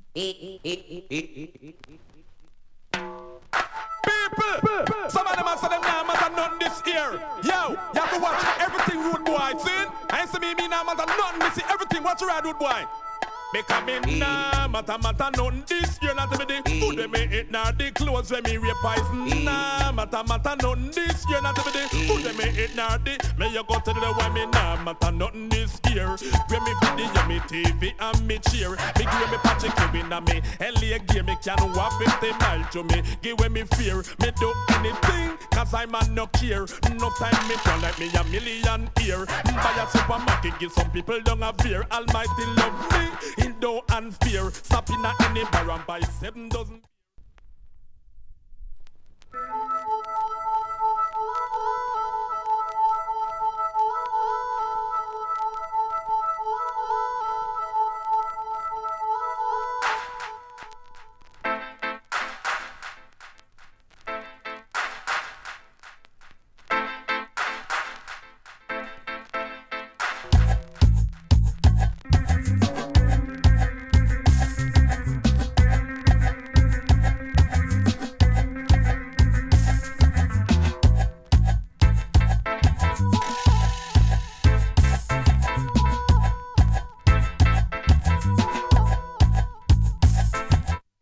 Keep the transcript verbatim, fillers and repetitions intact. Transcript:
People, some of them are saying nah, man, nothing this year. Yo, you have to watch everything, rude boy. See? I ain't say me, me, nah, man, nothing this year. Everything, watch your rude boy. Because me nah, matter matter nothing this year. Not to me the food when me eat, nor the clothes when me rape poison. Nah, matter matter nothing this year. Not to me the food when me eat, nor the me you go to the one me nah, matter nothing this year. When me put the me T V and me cheer, me give me Patrick Kevin and me L A gear, me can walk fifty miles to me. Give me fear, me do anything, cause I'm a no care. No time me can like me a million here. Buy a supermarket, give some people don't have fear. Almighty love me. In no and fear, stop in a any bar and buy seven dozen.